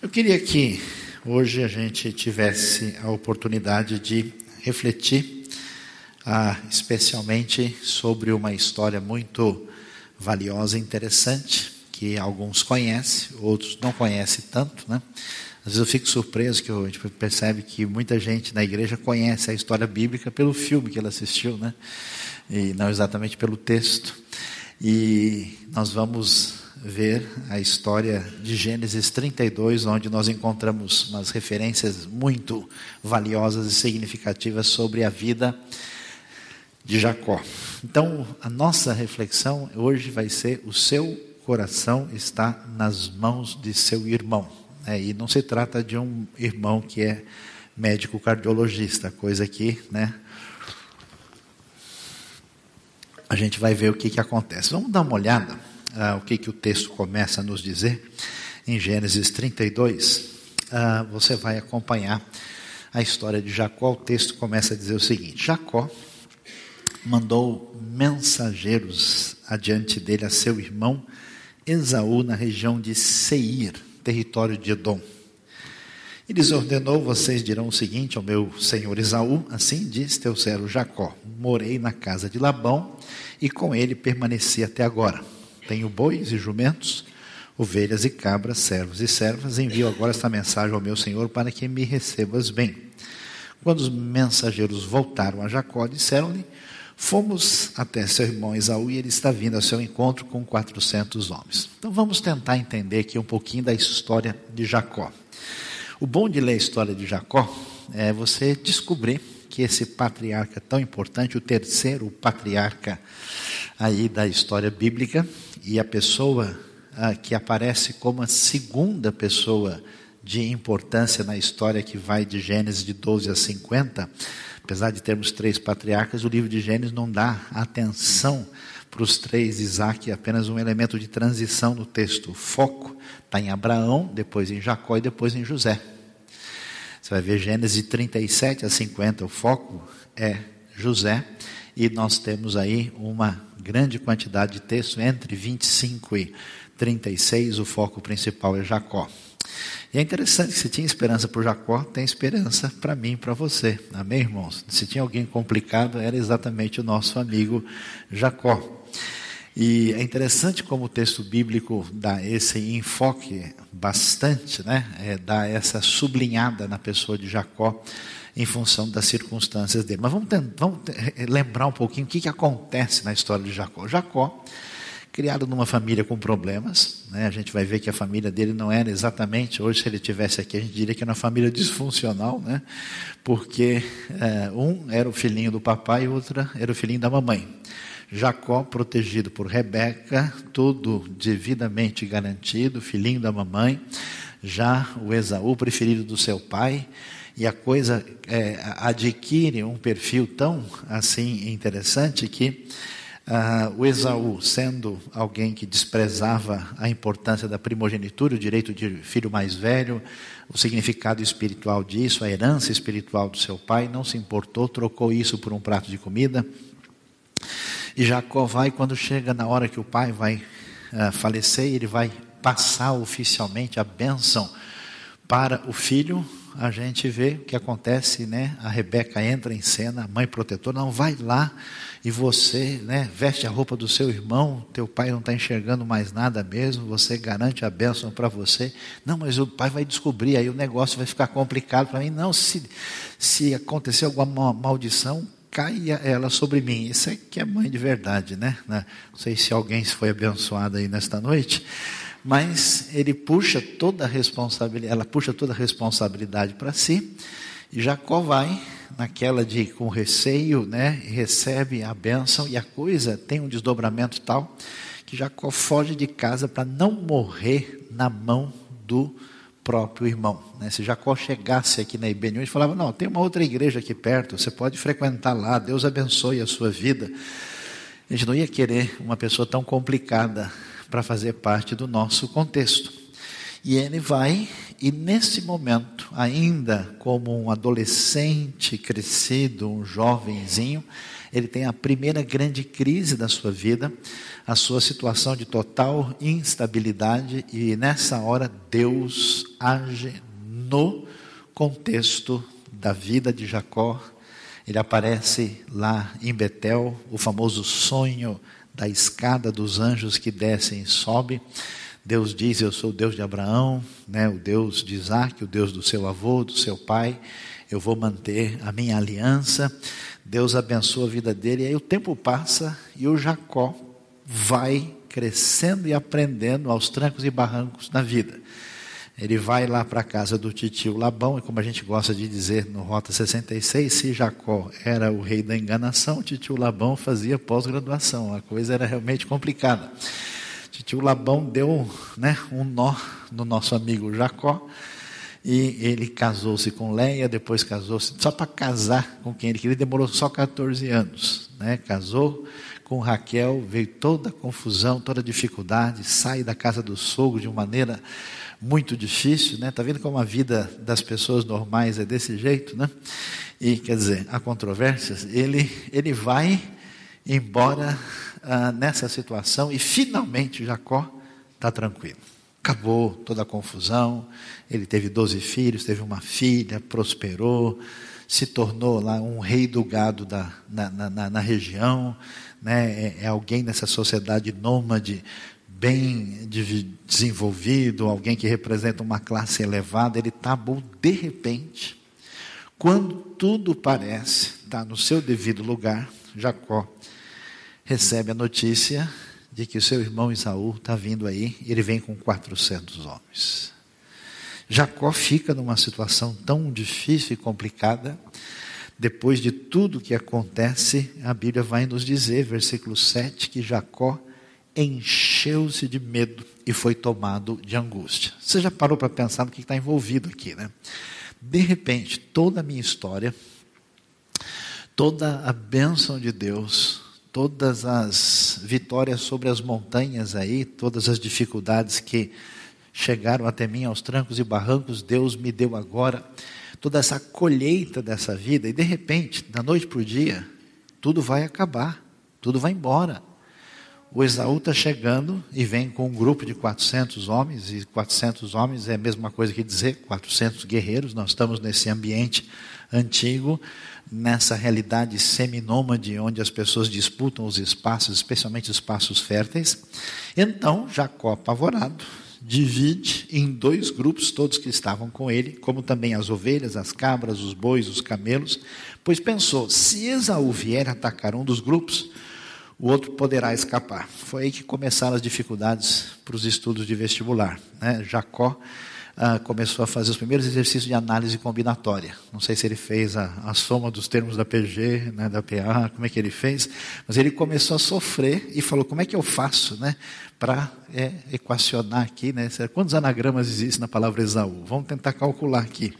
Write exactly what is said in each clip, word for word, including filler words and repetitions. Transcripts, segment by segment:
Eu queria que hoje a gente tivesse a oportunidade de refletir, ah, especialmente sobre uma história muito valiosa e interessante, que alguns conhecem, outros não conhecem tanto, né? Às vezes eu fico surpreso que a gente percebe que muita gente na igreja conhece a história bíblica pelo filme que ela assistiu, né? E não exatamente pelo texto. E nós vamos ver a história de Gênesis trinta e dois, onde nós encontramos umas referências muito valiosas e significativas sobre a vida de Jacó. Então, a nossa reflexão hoje vai ser: o seu coração está nas mãos de seu irmão. É, e não se trata de um irmão que é médico cardiologista, coisa que, né, a gente vai ver o que, que acontece. Vamos dar uma olhada ah, o que, que o texto começa a nos dizer em Gênesis trinta e dois. Ah, você vai acompanhar a história de Jacó. O texto começa a dizer o seguinte: Jacó mandou mensageiros adiante dele a seu irmão Esaú na região de Seir, território de Edom. E lhes ordenou: vocês dirão o seguinte ao meu senhor Esaú: assim diz teu servo Jacó, morei na casa de Labão e com ele permaneci até agora. Tenho bois e jumentos, ovelhas e cabras, servos e servas. Envio agora esta mensagem ao meu senhor para que me recebas bem. Quando os mensageiros voltaram a Jacó, disseram-lhe: fomos até seu irmão Esaú e ele está vindo ao seu encontro com quatrocentos homens. Então vamos tentar entender aqui um pouquinho da história de Jacó. O bom de ler a história de Jacó é você descobrir que esse patriarca tão importante, o terceiro patriarca aí da história bíblica, e a pessoa ah, que aparece como a segunda pessoa de importância na história, que vai de Gênesis de doze a cinquenta, apesar de termos três patriarcas, o livro de Gênesis não dá atenção para os três. Isaac é apenas um elemento de transição no texto. O foco está em Abraão, depois em Jacó e depois em José. Você vai ver Gênesis trinta e sete a cinquenta, o foco é José, e nós temos aí uma grande quantidade de texto entre vinte e cinco e trinta e seis, o foco principal é Jacó. E é interessante que se tinha esperança por Jacó, tem esperança para mim e para você. Amém, irmãos? Se tinha alguém complicado, era exatamente o nosso amigo Jacó. E é interessante como o texto bíblico dá esse enfoque bastante, né? É, dá essa sublinhada na pessoa de Jacó em função das circunstâncias dele. Mas vamos, tentar, vamos lembrar um pouquinho o que, que acontece na história de Jacó. Jacó, criado numa família com problemas, né? A gente vai ver que a família dele não era exatamente, hoje se ele estivesse aqui a gente diria que era uma família disfuncional, né? Porque é, um era o filhinho do papai e outra era o filhinho da mamãe. Jacó, protegido por Rebeca, tudo devidamente garantido, filhinho da mamãe. Já o Esaú, preferido do seu pai, e a coisa é, adquire um perfil tão assim interessante que Uh, o Esaú, sendo alguém que desprezava a importância da primogenitura, o direito de filho mais velho, o significado espiritual disso, a herança espiritual do seu pai, não se importou, trocou isso por um prato de comida. E Jacó vai, quando chega na hora que o pai vai uh, falecer, ele vai passar oficialmente a bênção para o filho. A gente vê o que acontece, né? A Rebeca entra em cena, a mãe protetora: não, vai lá e você, né, veste a roupa do seu irmão, teu pai não está enxergando mais nada mesmo, você garante a bênção para você. Não, mas o pai vai descobrir, aí o negócio vai ficar complicado para mim. Não, se, se acontecer alguma maldição, caia ela sobre mim. Isso é que é mãe de verdade, né? Não sei se alguém foi abençoado aí nesta noite. Mas ele puxa toda a responsabilidade, ela puxa toda a responsabilidade para si, e Jacó vai naquela de com receio, né, recebe a bênção, e a coisa tem um desdobramento tal que Jacó foge de casa para não morrer na mão do próprio irmão, né? Se Jacó chegasse aqui na I B N U e falava: não, tem uma outra igreja aqui perto, você pode frequentar lá, Deus abençoe a sua vida, a gente não ia querer uma pessoa tão complicada para fazer parte do nosso contexto. E ele vai, e nesse momento, ainda como um adolescente crescido, um jovenzinho, ele tem a primeira grande crise da sua vida, a sua situação de total instabilidade, e nessa hora Deus age no contexto da vida de Jacó. Ele aparece lá em Betel, o famoso sonho da escada dos anjos que descem e sobem. Deus diz: eu sou o Deus de Abraão, né? O Deus de Isaac, o Deus do seu avô, do seu pai, eu vou manter a minha aliança. Deus abençoa a vida dele, e aí o tempo passa e o Jacó vai crescendo e aprendendo aos trancos e barrancos na vida. Ele vai lá para a casa do titio Labão, e como a gente gosta de dizer no Rota sessenta e seis, se Jacó era o rei da enganação, o titio Labão fazia pós-graduação, a coisa era realmente complicada. O titio Labão deu, né, um nó no nosso amigo Jacó, e ele casou-se com Leia, depois casou-se, só para casar com quem ele queria, demorou só quatorze anos, né? Casou com Raquel, veio toda a confusão, toda a dificuldade, sai da casa do sogro de uma maneira muito difícil, né? Está vendo como a vida das pessoas normais é desse jeito, né? E, quer dizer, há controvérsias. Ele, ele vai embora ah, nessa situação, e finalmente Jacó está tranquilo. Acabou toda a confusão, ele teve doze filhos, teve uma filha, prosperou, se tornou lá um rei do gado da, na, na, na região, né? é, é alguém nessa sociedade nômade, bem desenvolvido, alguém que representa uma classe elevada. Ele está bom, de repente, quando tudo parece estar no seu devido lugar, Jacó recebe a notícia de que o seu irmão Esaú está vindo aí, e ele vem com quatrocentos homens. Jacó fica numa situação tão difícil e complicada. Depois de tudo que acontece, a Bíblia vai nos dizer, versículo sete, que Jacó encheu-se de medo e foi tomado de angústia. Você já parou para pensar no que está envolvido aqui, né? De repente, toda a minha história, toda a bênção de Deus, todas as vitórias sobre as montanhas aí, todas as dificuldades que chegaram até mim aos trancos e barrancos, Deus me deu agora toda essa colheita dessa vida, e de repente, da noite para o dia, tudo vai acabar, tudo vai embora. O Esaú está chegando e vem com um grupo de quatrocentos homens, e quatrocentos homens é a mesma coisa que dizer quatrocentos guerreiros. Nós estamos nesse ambiente antigo, nessa realidade seminômade, onde as pessoas disputam os espaços, especialmente os espaços férteis. Então, Jacó, apavorado, divide em dois grupos todos que estavam com ele, como também as ovelhas, as cabras, os bois, os camelos, pois pensou: se Esaú vier atacar um dos grupos, o outro poderá escapar. Foi aí que começaram as dificuldades para os estudos de vestibular, né? Jacó ah, começou a fazer os primeiros exercícios de análise combinatória. Não sei se ele fez a, a soma dos termos da P G, né, da P A, como é que ele fez, mas ele começou a sofrer e falou: como é que eu faço, né, para é, equacionar aqui, né, quantos anagramas existem na palavra Esaú? Vamos tentar calcular aqui.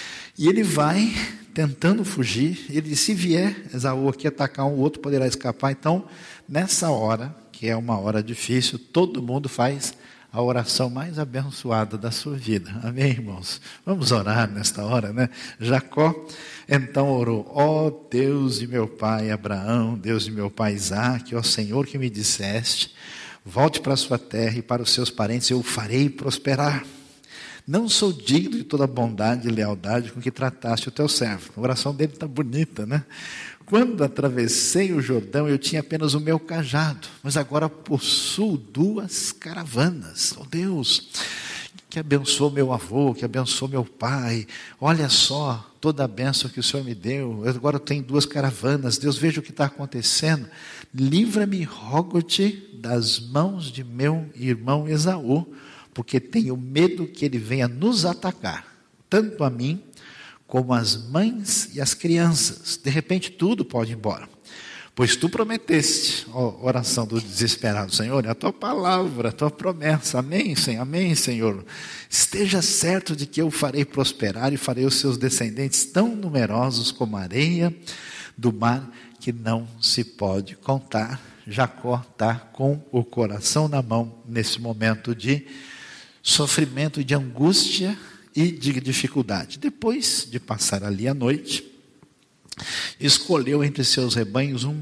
E ele vai tentando fugir. Ele disse: se vier Esaú aqui atacar um, o outro poderá escapar. Então, nessa hora, que é uma hora difícil, todo mundo faz a oração mais abençoada da sua vida. Amém, irmãos? Vamos orar nesta hora, né? Jacó, então, orou: ó Deus de meu pai Abraão, Deus de meu pai Isaque, ó Senhor que me disseste, volte para a sua terra e para os seus parentes, eu o farei prosperar. Não sou digno de toda a bondade e lealdade com que trataste o teu servo. A oração dele está bonita, né? Quando atravessei o Jordão, eu tinha apenas o meu cajado, mas agora possuo duas caravanas. Oh Deus, que abençoou meu avô, que abençoou meu pai. Olha só toda a bênção que o Senhor me deu. Eu agora tenho duas caravanas. Deus, veja o que está acontecendo. Livra-me, rogo-te, das mãos de meu irmão Esaú, porque tenho medo que ele venha nos atacar, tanto a mim, como as mães e as crianças. De repente tudo pode ir embora. Pois tu prometeste, ó, oração do desesperado: Senhor, é a tua palavra, a tua promessa. Amém, Senhor, amém, Senhor. Esteja certo de que eu farei prosperar e farei os seus descendentes tão numerosos como a areia do mar, que não se pode contar. Jacó está com o coração na mão nesse momento de sofrimento, de angústia e de dificuldade. Depois de passar ali a noite, escolheu entre seus rebanhos um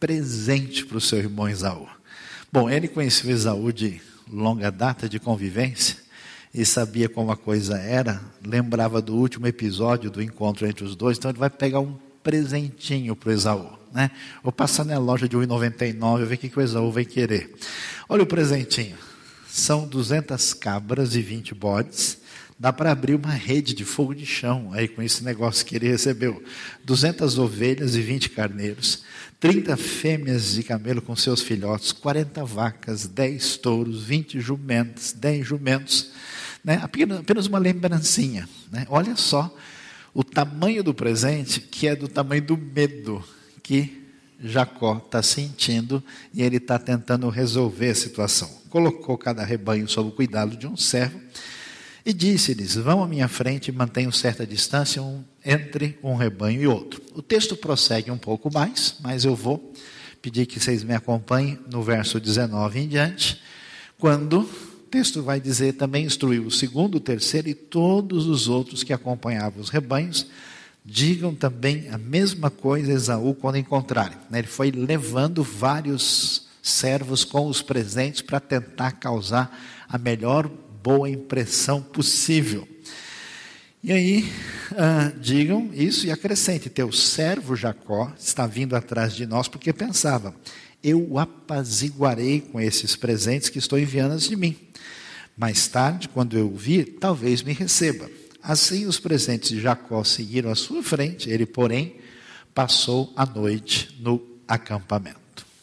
presente para o seu irmão Esaú. Bom, ele conheceu Esaú de longa data de convivência e sabia como a coisa era, lembrava do último episódio do encontro entre os dois, então ele vai pegar um presentinho para o Esaú, né? Vou passar na loja de um real e noventa e nove centavos, ver o que, que o Esaú vai querer. Olha o presentinho, são duzentas cabras e vinte bodes, dá para abrir uma rede de fogo de chão, aí com esse negócio que ele recebeu, duzentas ovelhas e vinte carneiros, trinta fêmeas de camelo com seus filhotes, quarenta vacas, dez touros, vinte jumentos, dez jumentos, né? apenas, apenas uma lembrancinha, né? Olha só o tamanho do presente, que é do tamanho do medo que Jacó está sentindo, e ele está tentando resolver a situação. Colocou cada rebanho sob o cuidado de um servo, e disse-lhes, vão à minha frente e mantenham certa distância um, entre um rebanho e outro. O texto prossegue um pouco mais, mas eu vou pedir que vocês me acompanhem no verso dezenove em diante, quando o texto vai dizer, também instruiu o segundo, o terceiro e todos os outros que acompanhavam os rebanhos, digam também a mesma coisa a Esaú quando encontrarem. Ele foi levando vários servos com os presentes para tentar causar a melhor boa impressão possível. E aí, ah, digam isso e acrescente, teu servo Jacó está vindo atrás de nós, porque pensava, eu o apaziguarei com esses presentes que estou enviando de mim. Mais tarde, quando eu o vir, talvez me receba. Assim os presentes de Jacó seguiram à sua frente, ele, porém, passou a noite no acampamento.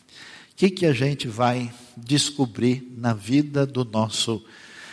O que, que a gente vai descobrir na vida do nosso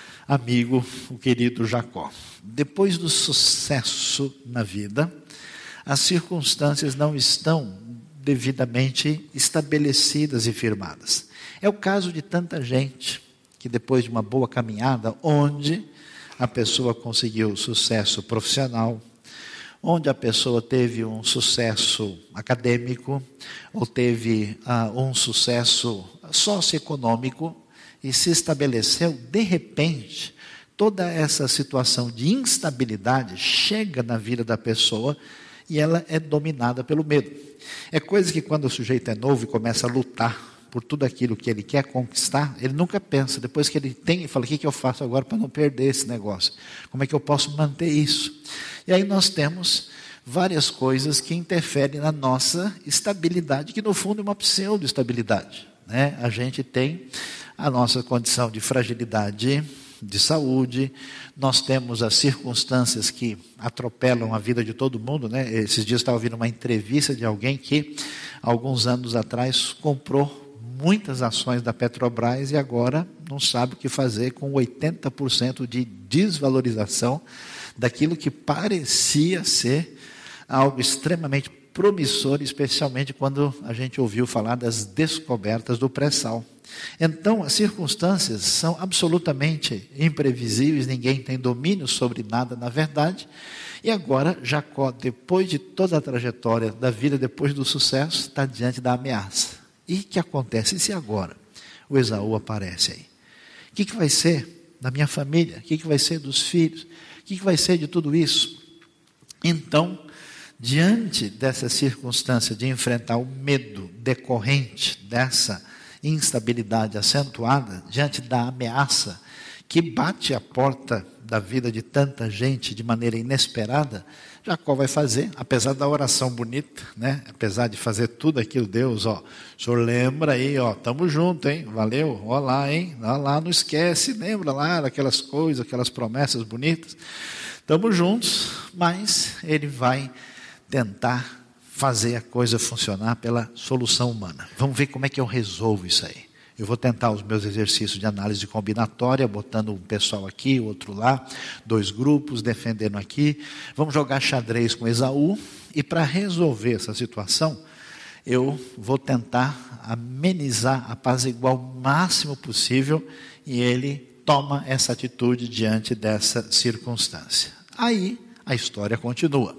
amigo, o querido Jacó? Depois do sucesso na vida, as circunstâncias não estão devidamente estabelecidas e firmadas. É o caso de tanta gente que depois de uma boa caminhada, onde a pessoa conseguiu sucesso profissional, onde a pessoa teve um sucesso acadêmico, ou teve uh, um sucesso socioeconômico, e se estabeleceu, de repente, toda essa situação de instabilidade chega na vida da pessoa e ela é dominada pelo medo. É coisa que quando o sujeito é novo e começa a lutar por tudo aquilo que ele quer conquistar, ele nunca pensa, depois que ele tem, ele fala, o que, que eu faço agora para não perder esse negócio? Como é que eu posso manter isso? E aí nós temos várias coisas que interferem na nossa estabilidade, que no fundo é uma pseudo-estabilidade, né? A gente tem a nossa condição de fragilidade de saúde, nós temos as circunstâncias que atropelam a vida de todo mundo, né? Esses dias eu estava ouvindo uma entrevista de alguém que, alguns anos atrás, comprou muitas ações da Petrobras e agora não sabe o que fazer com oitenta por cento de desvalorização daquilo que parecia ser algo extremamente promissor, especialmente quando a gente ouviu falar das descobertas do pré-sal. Então, as circunstâncias são absolutamente imprevisíveis, ninguém tem domínio sobre nada na verdade, e agora Jacó, depois de toda a trajetória da vida, depois do sucesso, está diante da ameaça. E o que acontece? E se agora o Esaú aparece aí? O que, que vai ser da minha família? O que, que vai ser dos filhos? O que, que vai ser de tudo isso? Então, diante dessa circunstância de enfrentar o medo decorrente dessa instabilidade acentuada, diante da ameaça que bate à porta da vida de tanta gente de maneira inesperada, Jacó vai fazer, apesar da oração bonita, né? Apesar de fazer tudo aquilo, Deus, ó, o senhor lembra aí, ó, estamos juntos, hein? Valeu, ó lá, hein? Ó lá, não esquece, lembra lá daquelas coisas, aquelas promessas bonitas. Estamos juntos, mas ele vai tentar fazer a coisa funcionar pela solução humana. Vamos ver como é que eu resolvo isso aí. Eu vou tentar os meus exercícios de análise combinatória, botando um pessoal aqui, outro lá, dois grupos, defendendo aqui. Vamos jogar xadrez com Esaú, e para resolver essa situação, eu vou tentar amenizar, apaziguar o máximo possível, e ele toma essa atitude diante dessa circunstância. Aí, a história continua.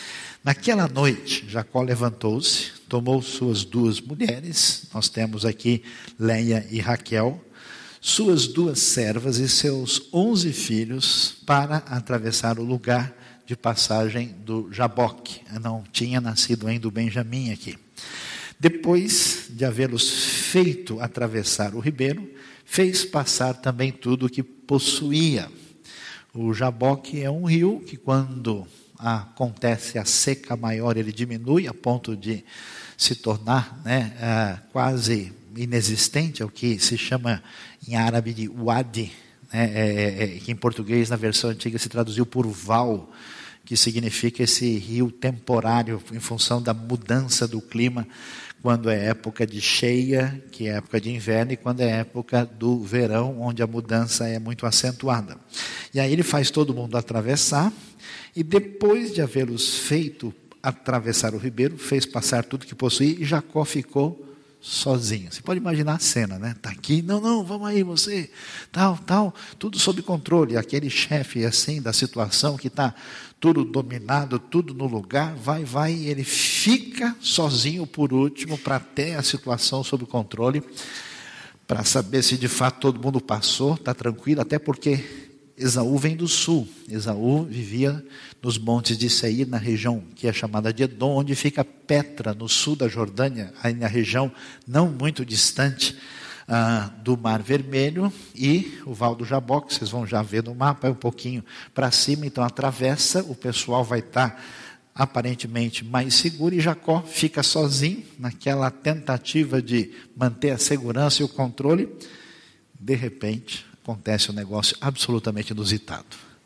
Naquela noite, Jacó levantou-se, tomou suas duas mulheres, nós temos aqui Leia e Raquel, suas duas servas e seus onze filhos, para atravessar o lugar de passagem do Jaboque. Não tinha nascido ainda o Benjamim aqui. Depois de havê-los feito atravessar o ribeiro, fez passar também tudo o que possuía. O Jaboque é um rio que, quando acontece a seca maior, ele diminui a ponto de se tornar, né, uh, quase inexistente, é o que se chama em árabe de wadi, né, é, é, que em português, na versão antiga, se traduziu por val, que significa esse rio temporário, em função da mudança do clima, quando é época de cheia, que é época de inverno, e quando é época do verão, onde a mudança é muito acentuada. E aí ele faz todo mundo atravessar, e depois de havê-los feito atravessar o ribeiro, fez passar tudo que possuía, e Jacó ficou sozinho. Você pode imaginar a cena, né? Está aqui, não, não, vamos aí você, tal, tal, tudo sob controle. Aquele chefe assim da situação que está tudo dominado, tudo no lugar, vai, vai, e ele fica sozinho por último para ter a situação sob controle, para saber se de fato todo mundo passou, está tranquilo, até porque Esaú vem do sul. Esaú vivia nos montes de Seir, na região que é chamada de Edom, onde fica Petra, no sul da Jordânia, aí na região não muito distante ah, do Mar Vermelho, e o Val do Jaboque, vocês vão já ver no mapa, é um pouquinho para cima, então atravessa, o pessoal vai estar aparentemente mais seguro, e Jacó fica sozinho, naquela tentativa de manter a segurança e o controle. De repente, acontece um negócio absolutamente inusitado.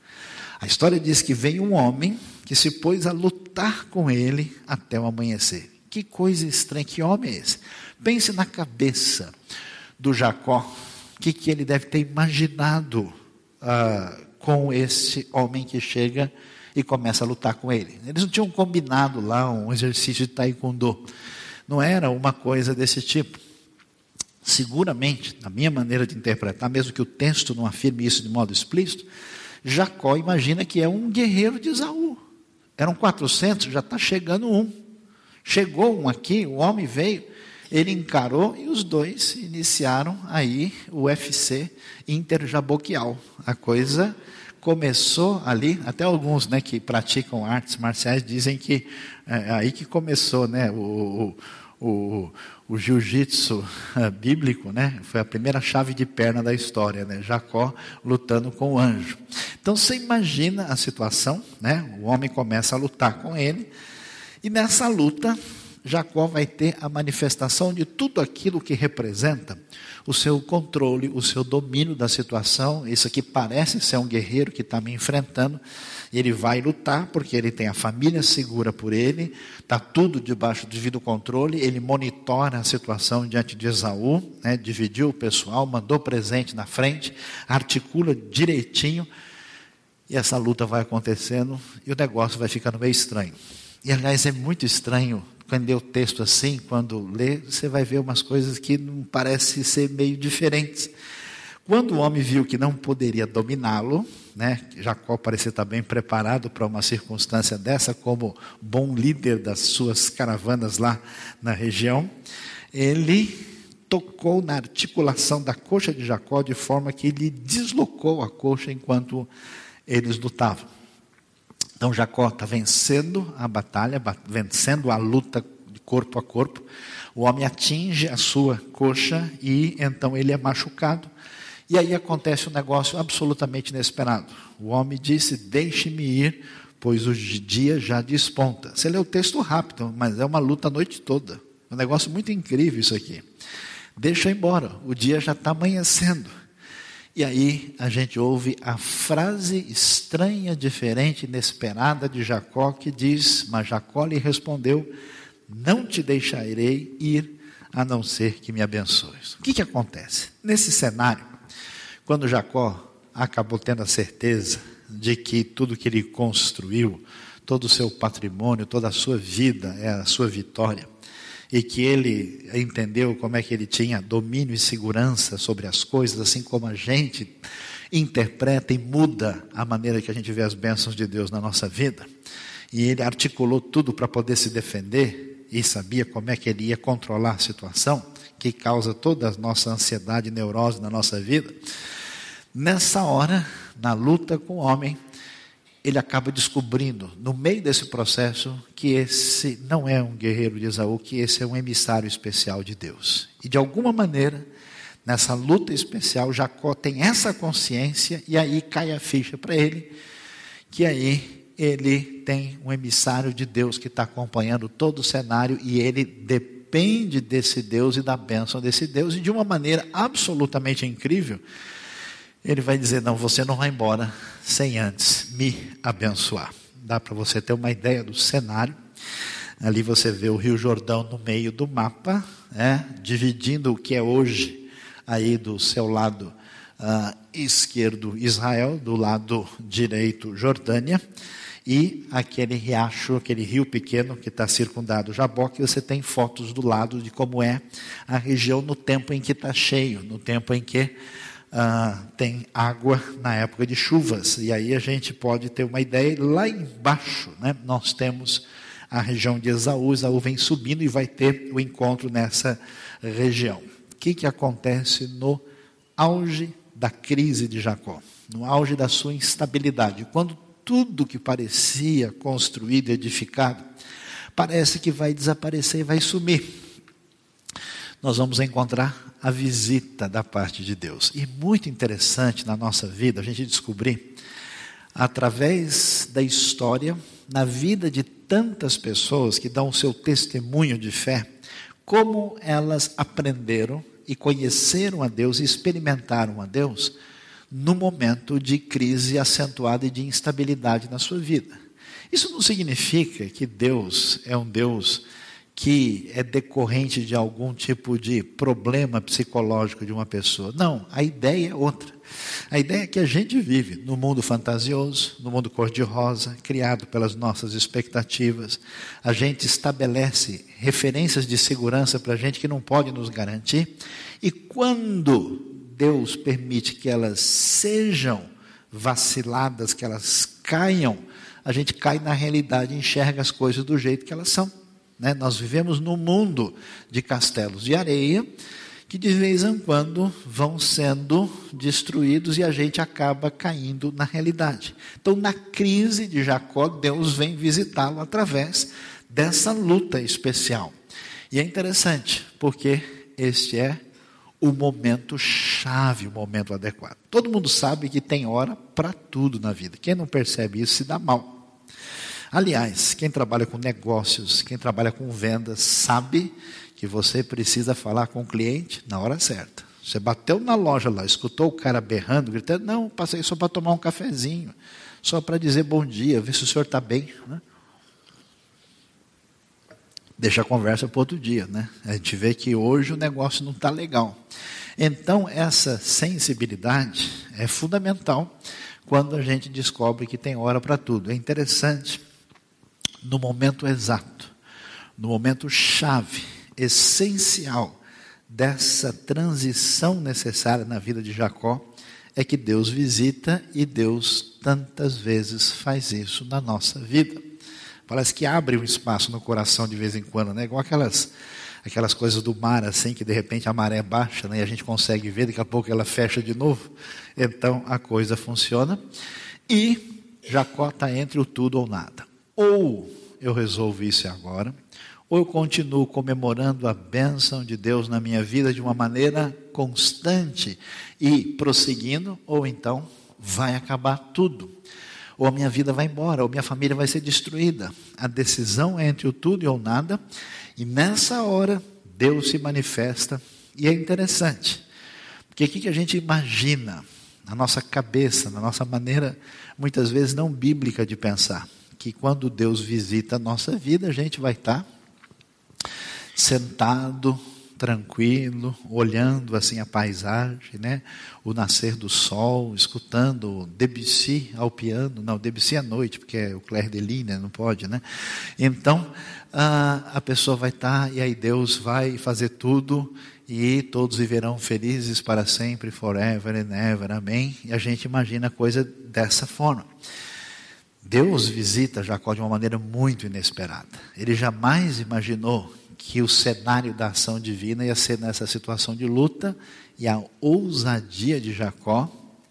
A história diz que veio um homem que se pôs a lutar com ele até o amanhecer. Que coisa estranha, que homem é esse? Pense na cabeça do Jacó, o que, que ele deve ter imaginado ah, com esse homem que chega e começa a lutar com ele. Eles não tinham combinado lá um exercício de taekwondo, não era uma coisa desse tipo. Seguramente, na minha maneira de interpretar, mesmo que o texto não afirme isso de modo explícito, Jacó imagina que é um guerreiro de Esaú. Eram quatrocentos, já está chegando um. Chegou um aqui, o homem veio, ele encarou e os dois iniciaram aí o U F C interjaboquial. A coisa começou ali, até alguns, né, que praticam artes marciais dizem que é aí que começou, né, o... o, o O jiu-jitsu uh, bíblico, né, foi a primeira chave de perna da história, né, Jacó lutando com o anjo. Então você imagina a situação, né, o homem começa a lutar com ele, e nessa luta, Jacó vai ter a manifestação de tudo aquilo que representa o seu controle, o seu domínio da situação. Isso aqui parece ser um guerreiro que está me enfrentando, e ele vai lutar porque ele tem a família segura por ele, está tudo debaixo de devido controle, ele monitora a situação diante de Esaú, né, dividiu o pessoal, mandou presente na frente, articula direitinho, e essa luta vai acontecendo, e o negócio vai ficando meio estranho. E aliás é muito estranho, quando lê o texto assim, quando lê, você vai ver umas coisas que não parecem ser meio diferentes. Quando o homem viu que não poderia dominá-lo, né, Jacó parecia estar bem preparado para uma circunstância dessa, como bom líder das suas caravanas lá na região, ele tocou na articulação da coxa de Jacó, de forma que ele deslocou a coxa enquanto eles lutavam. Então Jacó está vencendo a batalha, vencendo a luta de corpo a corpo, o homem atinge a sua coxa e então ele é machucado. E aí acontece um negócio absolutamente inesperado. O homem disse, deixe-me ir, pois o dia já desponta. Você lê o texto rápido, mas é uma luta a noite toda. É um negócio muito incrível isso aqui. Deixa eu ir embora, o dia já está amanhecendo. E aí a gente ouve a frase estranha, diferente, inesperada de Jacó, que diz, mas Jacó lhe respondeu, não te deixarei ir, a não ser que me abençoes. O que, que acontece? Nesse cenário, quando Jacó acabou tendo a certeza de que tudo que ele construiu, todo o seu patrimônio, toda a sua vida é a sua vitória, e que ele entendeu como é que ele tinha domínio e segurança sobre as coisas, assim como a gente interpreta e muda a maneira que a gente vê as bênçãos de Deus na nossa vida, e ele articulou tudo para poder se defender, e sabia como é que ele ia controlar a situação, que causa toda a nossa ansiedade e neurose na nossa vida. Nessa hora, na luta com o homem, ele acaba descobrindo, no meio desse processo, que esse não é um guerreiro de Esaú, que esse é um emissário especial de Deus. E de alguma maneira, nessa luta especial, Jacó tem essa consciência, e aí cai a ficha para ele, que aí ele tem um emissário de Deus que está acompanhando todo o cenário, e ele depende desse Deus e da bênção desse Deus, e de uma maneira absolutamente incrível, ele vai dizer: não, você não vai embora sem antes me abençoar. Dá para você ter uma ideia do cenário. Ali você vê o Rio Jordão no meio do mapa, né, dividindo o que é hoje aí do seu lado uh, esquerdo Israel, do lado direito Jordânia, e aquele riacho, aquele rio pequeno que está circundado Jaboque. Você tem fotos do lado de como é a região no tempo em que está cheio, no tempo em que Uh, tem água na época de chuvas, e aí a gente pode ter uma ideia. Lá embaixo, né, nós temos a região de Esaú. Esaú vem subindo e vai ter o encontro nessa região. O que, que acontece no auge da crise de Jacó, no auge da sua instabilidade, quando tudo que parecia construído e edificado parece que vai desaparecer e vai sumir? Nós vamos encontrar a visita da parte de Deus. E muito interessante na nossa vida a gente descobrir, através da história, na vida de tantas pessoas que dão o seu testemunho de fé, como elas aprenderam e conheceram a Deus e experimentaram a Deus no momento de crise acentuada e de instabilidade na sua vida. Isso não significa que Deus é um Deus que é decorrente de algum tipo de problema psicológico de uma pessoa. Não, a ideia é outra. A ideia é que a gente vive no mundo fantasioso, no mundo cor-de-rosa, criado pelas nossas expectativas. A gente estabelece referências de segurança para a gente que não pode nos garantir. E quando Deus permite que elas sejam vaciladas, que elas caiam, a gente cai na realidade e enxerga as coisas do jeito que elas são. Né? Nós vivemos num mundo de castelos de areia, que de vez em quando vão sendo destruídos e a gente acaba caindo na realidade. Então, na crise de Jacó, Deus vem visitá-lo através dessa luta especial. E é interessante, porque este é o momento chave, o momento adequado. Todo mundo sabe que tem hora para tudo na vida. Quem não percebe isso se dá mal. Aliás, quem trabalha com negócios, quem trabalha com vendas, sabe que você precisa falar com o cliente na hora certa. Você bateu na loja lá, escutou o cara berrando, gritando: não, passei só para tomar um cafezinho, só para dizer bom dia, ver se o senhor está bem. Né? Deixa a conversa para outro dia. Né? A gente vê que hoje o negócio não está legal. Então, essa sensibilidade é fundamental quando a gente descobre que tem hora para tudo. É interessante. No momento exato, no momento chave, essencial dessa transição necessária na vida de Jacó, é que Deus visita, e Deus tantas vezes faz isso na nossa vida. Parece que abre um espaço no coração de vez em quando, né? Igual aquelas, aquelas coisas do mar, assim, que de repente a maré baixa, né? E a gente consegue ver, daqui a pouco ela fecha de novo. Então a coisa funciona. E Jacó está entre o tudo ou nada. Ou eu resolvo isso agora, ou eu continuo comemorando a bênção de Deus na minha vida de uma maneira constante e prosseguindo, ou então vai acabar tudo. Ou a minha vida vai embora, ou minha família vai ser destruída. A decisão é entre o tudo e o nada, e nessa hora Deus se manifesta. E é interessante, porque o que a gente imagina na nossa cabeça, na nossa maneira muitas vezes não bíblica de pensar, que quando Deus visita a nossa vida, a gente vai estar sentado, tranquilo, olhando assim a paisagem, né? O nascer do sol, escutando Debussy ao piano. Não, Debussy à noite, porque é o Clair de Lune, né? Não pode, né? Então, a, a pessoa vai estar, e aí Deus vai fazer tudo, e todos viverão felizes para sempre, forever and ever, amém? E a gente imagina a coisa dessa forma. Deus visita Jacó de uma maneira muito inesperada. Ele jamais imaginou que o cenário da ação divina ia ser nessa situação de luta, e a ousadia de Jacó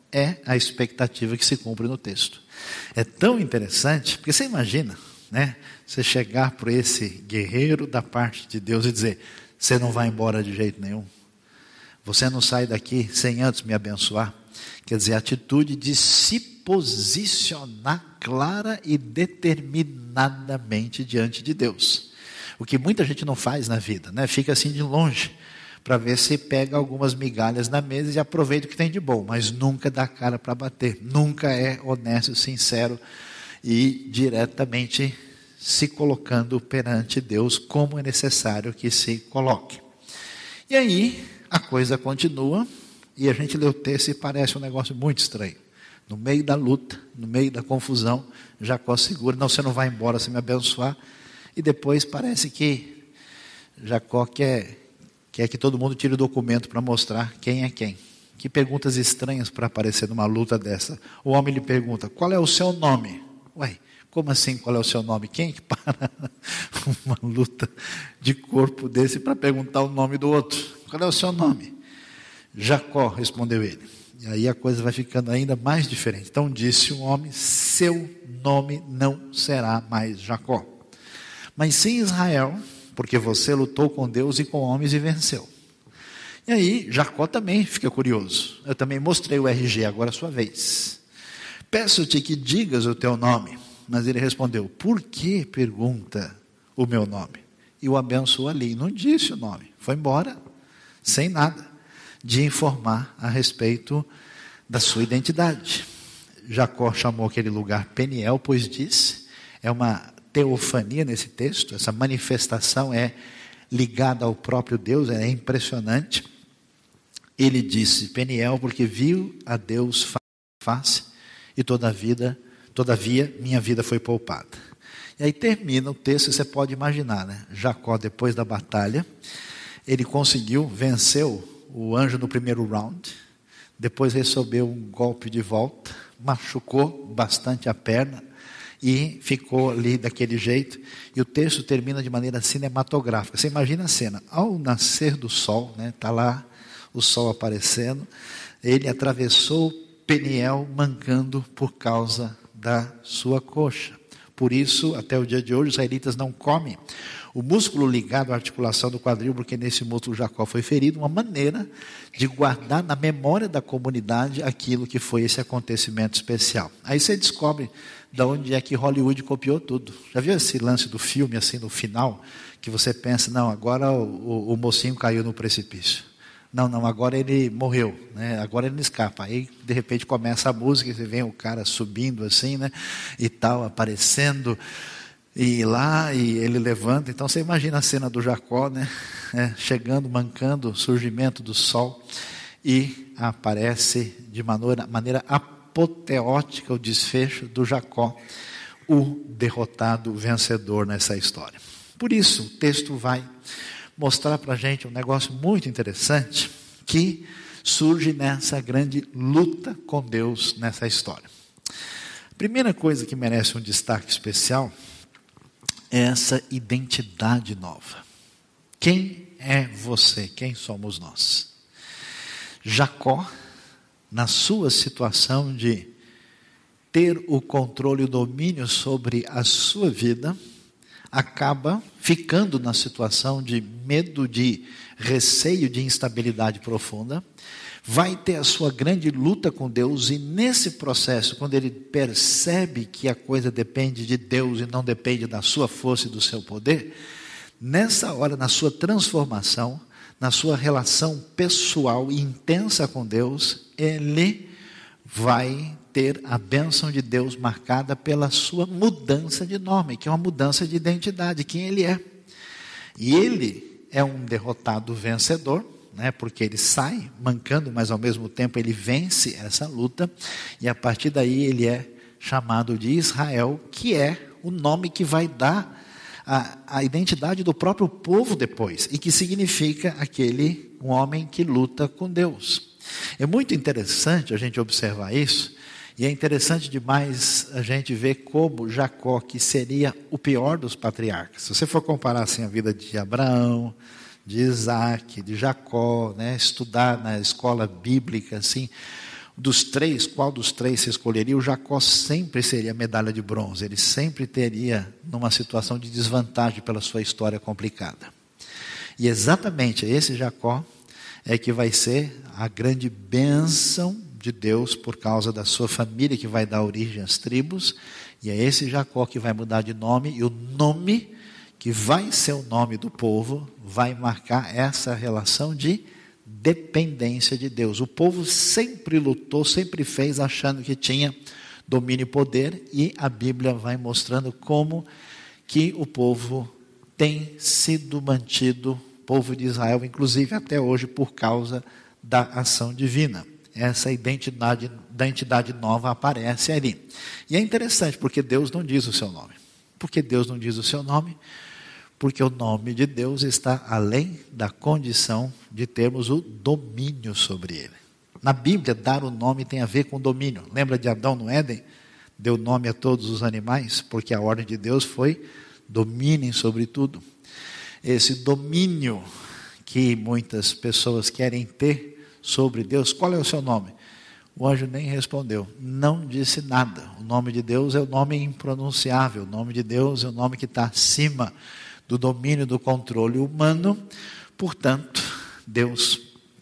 é a expectativa que se cumpre no texto. É tão interessante, porque você imagina, né, você chegar para esse guerreiro da parte de Deus e dizer: você não vai embora de jeito nenhum, você não sai daqui sem antes me abençoar. Quer dizer, a atitude de se posicionar clara e determinadamente diante de Deus. O que muita gente não faz na vida, né? Fica assim de longe, para ver se pega algumas migalhas na mesa e aproveita o que tem de bom, mas nunca dá cara para bater, nunca é honesto, sincero e diretamente se colocando perante Deus como é necessário que se coloque. E aí a coisa continua, e a gente lê o texto e parece um negócio muito estranho. No meio da luta, no meio da confusão, Jacó segura: não, você não vai embora sem me abençoar. E depois parece que Jacó quer, quer que todo mundo tire o documento para mostrar quem é quem. Que perguntas estranhas para aparecer numa luta dessa. O homem lhe pergunta: qual é o seu nome? Ué, como assim qual é o seu nome? Quem que para uma luta de corpo desse para perguntar o nome do outro? Qual é o seu nome? Jacó, respondeu ele. E aí a coisa vai ficando ainda mais diferente. Então disse o homem: seu nome não será mais Jacó, mas sim Israel, porque você lutou com Deus e com homens e venceu. E aí Jacó também fica curioso. Eu também mostrei o R G, agora é a sua vez. Peço-te que digas o teu nome. Mas ele respondeu: por que pergunta o meu nome? E o abençoou ali. Não disse o nome, foi embora sem nada de informar a respeito da sua identidade. Jacó chamou aquele lugar Peniel, pois disse, é uma teofania nesse texto, essa manifestação é ligada ao próprio Deus, é impressionante. Ele disse Peniel porque viu a Deus face e toda a vida, todavia minha vida foi poupada. E aí termina o texto, você pode imaginar, né? Jacó, depois da batalha, ele conseguiu, venceu o anjo no primeiro round, depois recebeu um golpe de volta, machucou bastante a perna e ficou ali daquele jeito. E o texto termina de maneira cinematográfica. Você imagina a cena: ao nascer do sol, né, tá lá o sol aparecendo, ele atravessou Peniel mancando por causa da sua coxa. Por isso, até o dia de hoje, os israelitas não comem o músculo ligado à articulação do quadril, porque nesse músculo Jacó foi ferido, uma maneira de guardar na memória da comunidade aquilo que foi esse acontecimento especial. Aí você descobre de onde é que Hollywood copiou tudo. Já viu esse lance do filme, assim, no final, que você pensa: não, agora o, o, o mocinho caiu no precipício. Não, não, agora ele morreu, né? Agora ele não escapa. Aí, de repente, começa a música e você vê o cara subindo assim, né? E tal, aparecendo. E lá, e ele levanta. Então você imagina a cena do Jacó, né? É, chegando, mancando, o surgimento do sol, e aparece de maneira, maneira apoteótica o desfecho do Jacó, o derrotado vencedor nessa história. Por isso, o texto vai mostrar para a gente um negócio muito interessante que surge nessa grande luta com Deus nessa história. A primeira coisa que merece um destaque especial é essa identidade nova. Quem é você? Quem somos nós? Jacó, na sua situação de ter o controle e o domínio sobre a sua vida, acaba ficando na situação de medo, de receio, de instabilidade profunda, vai ter a sua grande luta com Deus, e nesse processo, quando ele percebe que a coisa depende de Deus e não depende da sua força e do seu poder, nessa hora, na sua transformação, na sua relação pessoal e intensa com Deus, ele vai ter a bênção de Deus marcada pela sua mudança de nome, que é uma mudança de identidade, quem ele é. E ele é um derrotado vencedor, né, porque ele sai mancando, mas ao mesmo tempo ele vence essa luta, e a partir daí ele é chamado de Israel, que é o nome que vai dar a, a identidade do próprio povo depois, e que significa aquele um homem que luta com Deus. É muito interessante a gente observar isso, e é interessante demais a gente ver como Jacó, que seria o pior dos patriarcas, se você for comparar assim, a vida de Abraão, de Isaac, de Jacó, né, estudar na escola bíblica, assim, dos três, qual dos três você escolheria? O Jacó sempre seria medalha de bronze, ele sempre teria numa situação de desvantagem pela sua história complicada. E exatamente esse Jacó é que vai ser a grande bênção de Deus por causa da sua família que vai dar origem às tribos, e é esse Jacó que vai mudar de nome, e o nome que vai ser o nome do povo vai marcar essa relação de dependência de Deus. O povo sempre lutou, sempre fez achando que tinha domínio e poder, e a Bíblia vai mostrando como que o povo tem sido mantido, o povo de Israel, inclusive até hoje, por causa da ação divina. Essa identidade da entidade nova aparece ali. E é interessante, porque Deus não diz o seu nome. Por que Deus não diz o seu nome? Porque o nome de Deus está além da condição de termos o domínio sobre ele. Na Bíblia, dar o nome tem a ver com domínio. Lembra de Adão no Éden? Deu nome a todos os animais, porque a ordem de Deus foi: dominem sobre tudo. Esse domínio que muitas pessoas querem ter sobre Deus, qual é o seu nome? O anjo nem respondeu, não disse nada. O nome de Deus é o nome impronunciável, o nome de Deus é o nome que está acima do domínio, do controle humano. Portanto, Deus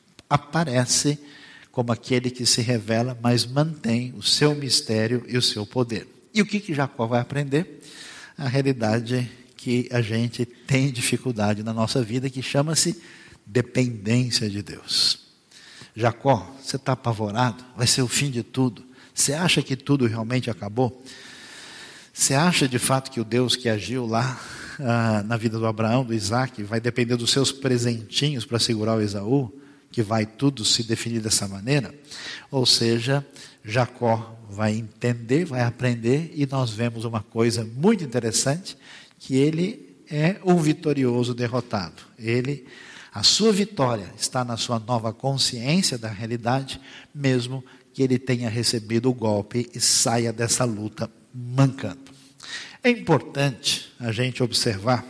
aparece como aquele que se revela, mas mantém o seu mistério e o seu poder. E o que que Jacó vai aprender? A realidade que a gente tem dificuldade na nossa vida, que chama-se dependência de Deus. Jacó, você está apavorado? Vai ser o fim de tudo? Você acha que tudo realmente acabou? Você acha de fato que o Deus que agiu lá ah, na vida do Abraão, do Isaac, vai depender dos seus presentinhos para segurar o Esaú? Que vai tudo se definir dessa maneira? Ou seja, Jacó vai entender, vai aprender, e nós vemos uma coisa muito interessante, que ele é um vitorioso derrotado. Ele... A sua vitória está na sua nova consciência da realidade, mesmo que ele tenha recebido o golpe e saia dessa luta mancando. É importante a gente observar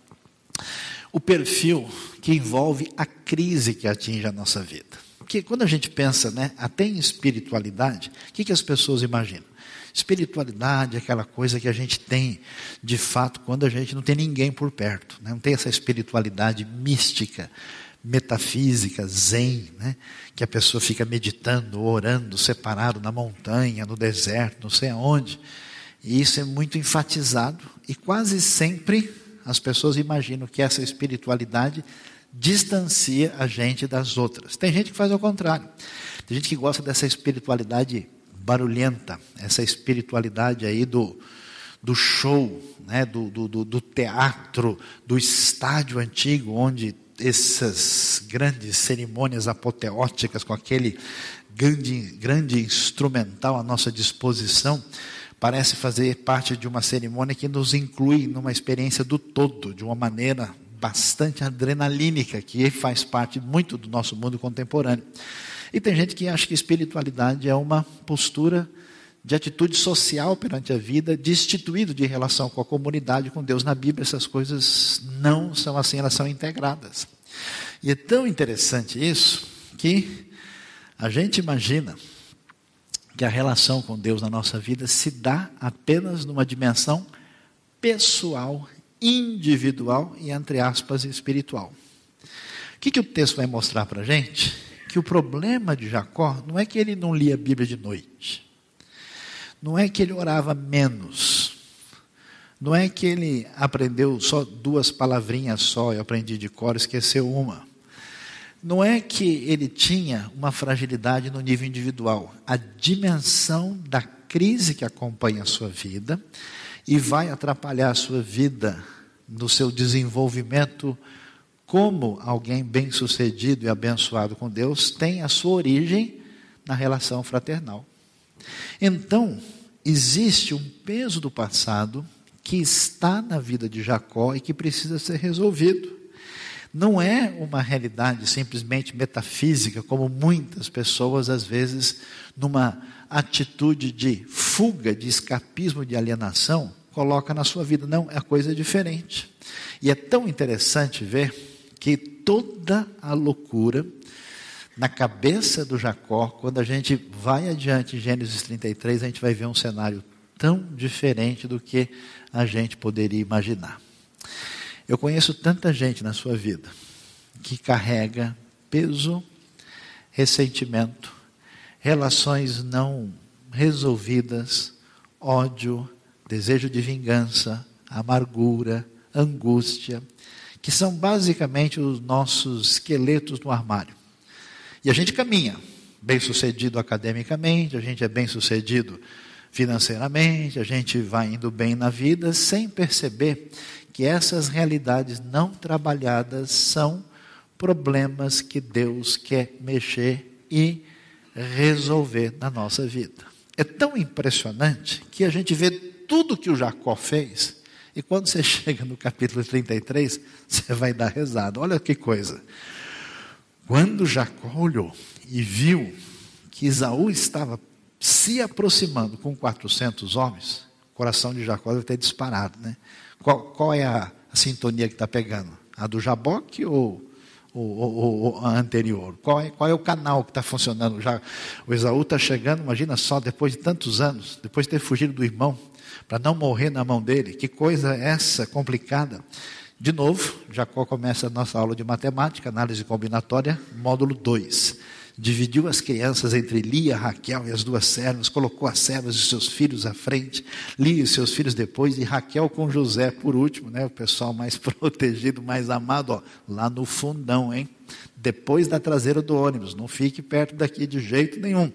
o perfil que envolve a crise que atinge a nossa vida. Porque quando a gente pensa, né, até em espiritualidade, o que, que as pessoas imaginam? Espiritualidade é aquela coisa que a gente tem, de fato, quando a gente não tem ninguém por perto, né? Não tem essa espiritualidade mística, metafísica, zen, né? Que a pessoa fica meditando, orando, separado na montanha, no deserto, não sei aonde. E isso é muito enfatizado, e quase sempre as pessoas imaginam que essa espiritualidade distancia a gente das outras. Tem gente que faz ao contrário. Tem gente que gosta dessa espiritualidade barulhenta, essa espiritualidade aí do, do show, né? do, do, do teatro, do estádio antigo, onde essas grandes cerimônias apoteóticas, com aquele grande, grande instrumental à nossa disposição, parece fazer parte de uma cerimônia que nos inclui numa experiência do todo, de uma maneira bastante adrenalínica, que faz parte muito do nosso mundo contemporâneo. E tem gente que acha que espiritualidade é uma postura de atitude social perante a vida, destituído de relação com a comunidade, com Deus. Na Bíblia essas coisas não são assim, elas são integradas. E é tão interessante isso, que a gente imagina que a relação com Deus na nossa vida se dá apenas numa dimensão pessoal, individual e, entre aspas, espiritual. O que, que o texto vai mostrar para a gente? Que o problema de Jacó não é que ele não lia a Bíblia de noite, não é que ele orava menos, não é que ele aprendeu só duas palavrinhas só, eu aprendi de cor, esqueceu uma. Não é que ele tinha uma fragilidade no nível individual. A dimensão da crise que acompanha a sua vida e vai atrapalhar a sua vida no seu desenvolvimento como alguém bem-sucedido e abençoado com Deus, tem a sua origem na relação fraternal. Então, existe um peso do passado que está na vida de Jacó e que precisa ser resolvido. Não é uma realidade simplesmente metafísica, como muitas pessoas, às vezes, numa atitude de fuga, de escapismo, de alienação, coloca na sua vida. Não, é coisa diferente. E é tão interessante ver que toda a loucura na cabeça do Jacó, quando a gente vai adiante em Gênesis trinta e três, a gente vai ver um cenário tão diferente do que a gente poderia imaginar. Eu conheço tanta gente na sua vida que carrega peso, ressentimento, relações não resolvidas, ódio, desejo de vingança, amargura, angústia, que são basicamente os nossos esqueletos no armário. E a gente caminha, bem sucedido academicamente, a gente é bem sucedido financeiramente, a gente vai indo bem na vida, sem perceber que essas realidades não trabalhadas são problemas que Deus quer mexer e resolver na nossa vida. É tão impressionante que a gente vê tudo que o Jacó fez, e quando você chega no capítulo trinta e três, você vai dar risada. Olha que coisa. Quando Jacó olhou e viu que Esaú estava se aproximando com quatrocentos homens, o coração de Jacó deve ter disparado, né? Qual, qual é a, a sintonia que está pegando? A do Jaboque ou, ou, ou, ou a anterior? Qual é, qual é o canal que está funcionando? Já, o Esaú está chegando, imagina só, depois de tantos anos, depois de ter fugido do irmão, para não morrer na mão dele. Que coisa essa complicada. De novo, Jacó começa a nossa aula de matemática, análise combinatória, módulo dois. Dividiu as crianças entre Lia, Raquel e as duas servas, colocou as servas e seus filhos à frente, Lia e seus filhos depois, e Raquel com José por último, né? O pessoal mais protegido, mais amado, ó, lá no fundão, hein? Depois da traseira do ônibus, não fique perto daqui de jeito nenhum.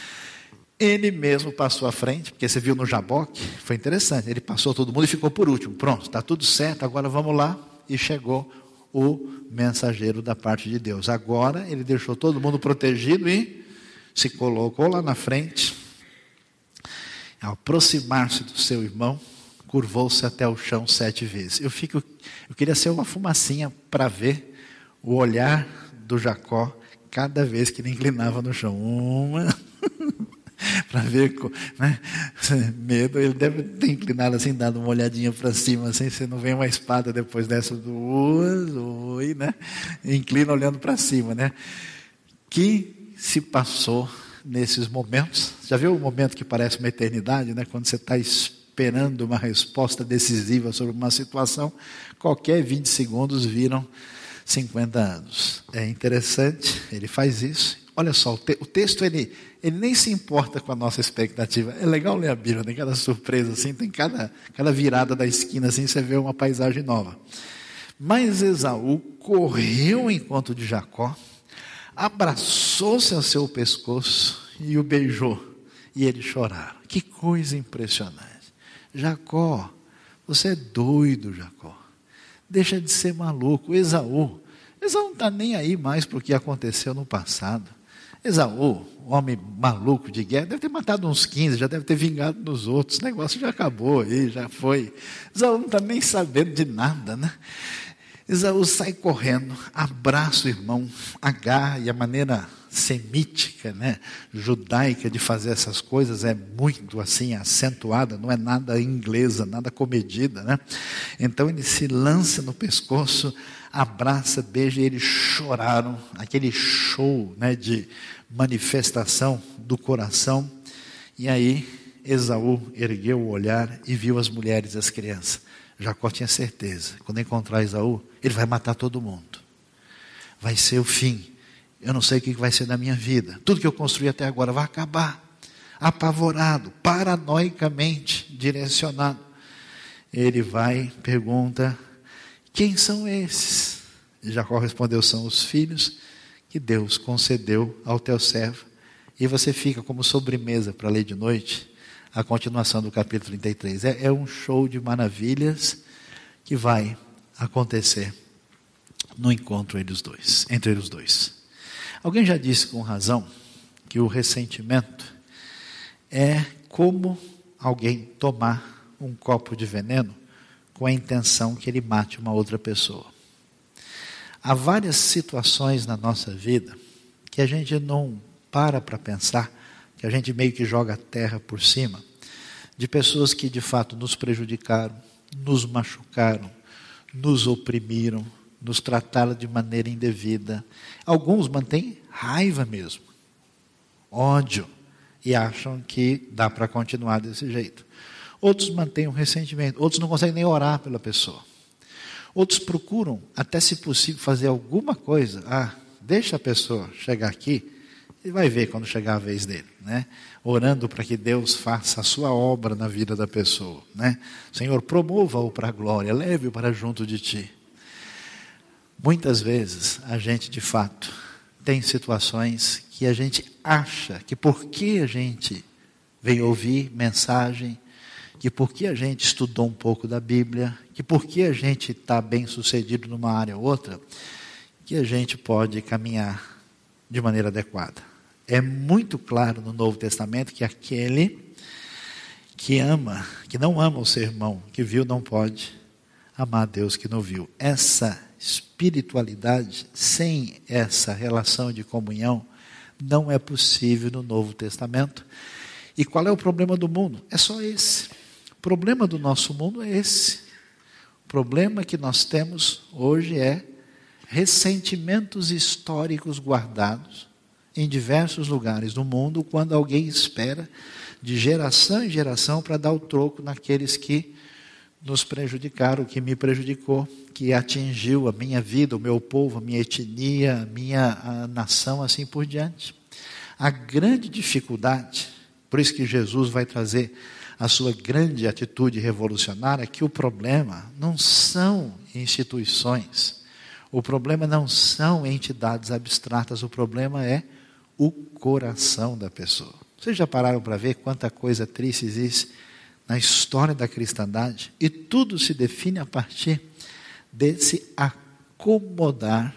Ele mesmo passou à frente, porque você viu no Jaboque, foi interessante, ele passou todo mundo e ficou por último. Pronto, está tudo certo, agora vamos lá. E chegou o mensageiro da parte de Deus. Agora ele deixou todo mundo protegido e se colocou lá na frente. Ao aproximar-se do seu irmão, curvou-se até o chão sete vezes. Eu, fico, eu queria ser uma fumacinha para ver o olhar do Jacó cada vez que ele inclinava no chão. Uma... para ver, né? Medo, ele deve ter inclinado assim, dado uma olhadinha para cima, assim, você não vê uma espada depois dessa duas, oi, né? Inclina olhando para cima, né? Que se passou nesses momentos? Já viu o momento que parece uma eternidade, né? Quando você está esperando uma resposta decisiva sobre uma situação, qualquer vinte segundos viram cinquenta anos. É interessante, ele faz isso. Olha só, o, te, o texto ele, ele nem se importa com a nossa expectativa. É legal ler a Bíblia, tem cada surpresa assim, tem cada, cada virada da esquina assim, você vê uma paisagem nova. Mas Esaú correu ao encontro de Jacó, abraçou-se ao seu pescoço e o beijou. E eles choraram. Que coisa impressionante. Jacó, você é doido, Jacó. Deixa de ser maluco. Esaú, Esaú não está nem aí mais para o que aconteceu no passado. Esaú, homem maluco de guerra, deve ter matado uns quinze, já deve ter vingado nos outros. O negócio já acabou aí, já foi. Esaú não está nem sabendo de nada, né? Esaú sai correndo, abraça o irmão, agarra, e a maneira semítica, né, judaica de fazer essas coisas é muito assim acentuada, não é nada inglesa, nada comedida, né? Então ele se lança no pescoço, abraça, beija, e eles choraram, aquele show, né, de manifestação do coração. E aí Esaú ergueu o olhar e viu as mulheres e as crianças. Jacó tinha certeza, quando encontrar Esaú, ele vai matar todo mundo, vai ser o fim. Eu não sei o que vai ser da minha vida, tudo que eu construí até agora vai acabar. Apavorado, paranoicamente direcionado, ele vai, pergunta: quem são esses? E Jacó respondeu: são os filhos que Deus concedeu ao teu servo. E você fica como sobremesa para ler de noite a continuação do capítulo trinta e três. É, é um show de maravilhas que vai acontecer no encontro entre os dois, entre os dois. Alguém já disse com razão que o ressentimento é como alguém tomar um copo de veneno com a intenção que ele mate uma outra pessoa. Há várias situações na nossa vida que a gente não para para pensar, que a gente meio que joga a terra por cima, de pessoas que de fato nos prejudicaram, nos machucaram, nos oprimiram, nos tratar de maneira indevida. Alguns mantêm raiva mesmo, ódio, e acham que dá para continuar desse jeito. Outros mantêm um ressentimento, outros não conseguem nem orar pela pessoa. Outros procuram, até se possível, fazer alguma coisa. Ah, deixa a pessoa chegar aqui e vai ver quando chegar a vez dele, né? Orando para que Deus faça a sua obra na vida da pessoa, né? Senhor, promova-o para a glória, leve-o para junto de ti. Muitas vezes a gente de fato tem situações que a gente acha que porque a gente veio ouvir mensagem, que porque a gente estudou um pouco da Bíblia, que porque a gente está bem sucedido numa área ou outra, que a gente pode caminhar de maneira adequada. É muito claro no Novo Testamento que aquele que ama, que não ama o seu irmão, que viu não pode amar a Deus que não viu. Essa espiritualidade, sem essa relação de comunhão, não é possível no Novo Testamento. E qual é o problema do mundo? É só esse. O problema do nosso mundo é esse. O problema que nós temos hoje é ressentimentos históricos guardados em diversos lugares do mundo, quando alguém espera de geração em geração para dar o troco naqueles que nos prejudicaram, que me prejudicou, que atingiu a minha vida, o meu povo, a minha etnia, a minha a nação, assim por diante. A grande dificuldade, por isso que Jesus vai trazer a sua grande atitude revolucionária, é que o problema não são instituições, o problema não são entidades abstratas, o problema é o coração da pessoa. Vocês já pararam para ver quanta coisa triste existe na história da cristandade? E tudo se define a partir desse acomodar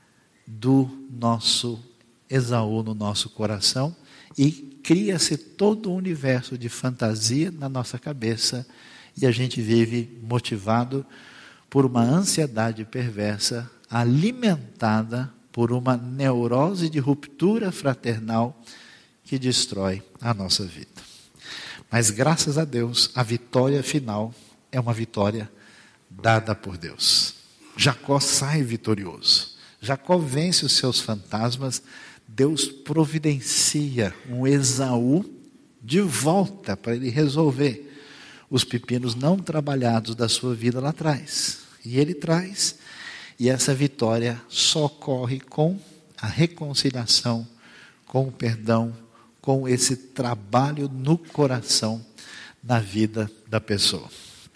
do nosso Esaú no nosso coração, e cria-se todo um universo de fantasia na nossa cabeça, e a gente vive motivado por uma ansiedade perversa, alimentada por uma neurose de ruptura fraternal que destrói a nossa vida. Mas graças a Deus, a vitória final é uma vitória dada por Deus. Jacó sai vitorioso. Jacó vence os seus fantasmas. Deus providencia um Esaú de volta para ele resolver os pepinos não trabalhados da sua vida lá atrás. E ele traz, e essa vitória só ocorre com a reconciliação, com o perdão, com esse trabalho no coração, na vida da pessoa.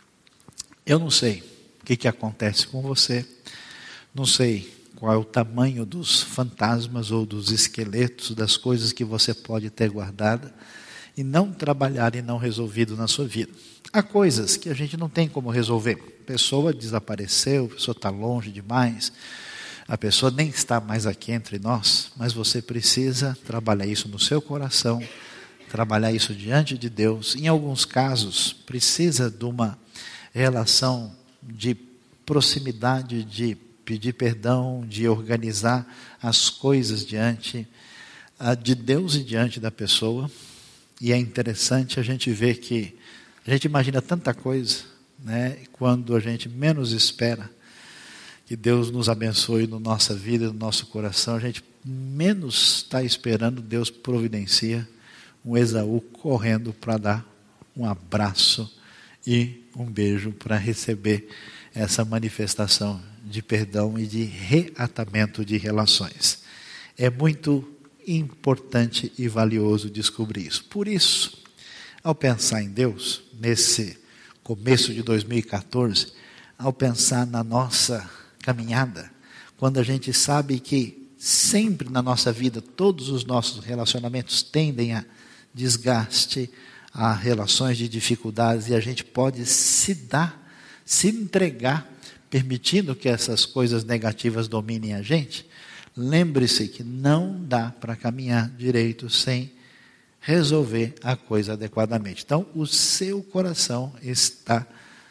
Eu não sei o que, que acontece com você, não sei qual é o tamanho dos fantasmas ou dos esqueletos, das coisas que você pode ter guardada e não trabalhado e não resolvido na sua vida. Há coisas que a gente não tem como resolver. A pessoa desapareceu, a pessoa está longe demais, a pessoa nem está mais aqui entre nós, mas você precisa trabalhar isso no seu coração, trabalhar isso diante de Deus. Em alguns casos, precisa de uma relação de proximidade, de pedir perdão, de organizar as coisas diante de Deus e diante da pessoa. E é interessante a gente ver que a gente imagina tanta coisa, né? Quando a gente menos espera que Deus nos abençoe na nossa vida, no nosso coração, a gente menos está esperando, Deus providencia um Esaú correndo para dar um abraço e um beijo para receber essa manifestação de perdão e de reatamento de relações. É muito importante e valioso descobrir isso. Por isso, ao pensar em Deus, nesse começo de dois mil e catorze, ao pensar na nossa caminhada, quando a gente sabe que sempre na nossa vida, todos os nossos relacionamentos tendem a desgaste, a relações de dificuldades, e a gente pode se dar, se entregar, permitindo que essas coisas negativas dominem a gente. Lembre-se que não dá para caminhar direito sem resolver a coisa adequadamente. Então, o seu coração está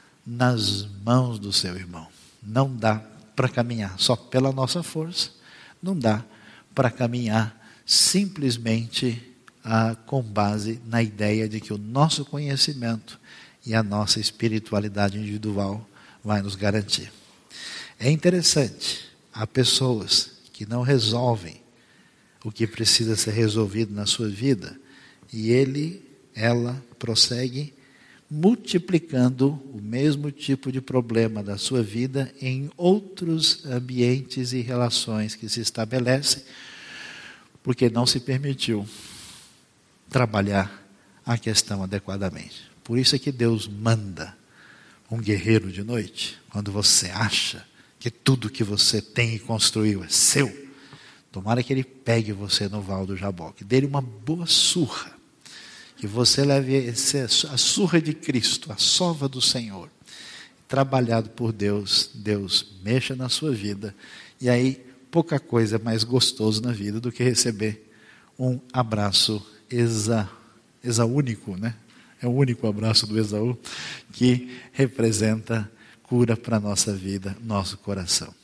nas mãos do seu irmão. Não dá para caminhar só pela nossa força, não dá para caminhar simplesmente ah, com base na ideia de que o nosso conhecimento e a nossa espiritualidade individual vai nos garantir. É interessante, há pessoas que não resolvem o que precisa ser resolvido na sua vida, e ele, ela, prossegue multiplicando o mesmo tipo de problema da sua vida em outros ambientes e relações que se estabelecem, porque não se permitiu trabalhar a questão adequadamente. Por isso é que Deus manda um guerreiro de noite, quando você acha que tudo que você tem e construiu é seu, tomara que ele pegue você no val do Jaboque, dê-lhe uma boa surra, que você leve a surra de Cristo, a sova do Senhor, trabalhado por Deus, Deus mexa na sua vida, e aí pouca coisa é mais gostoso na vida do que receber um abraço exa, exaúnico, né? É o único abraço do Esaú que representa cura para a nossa vida, nosso coração.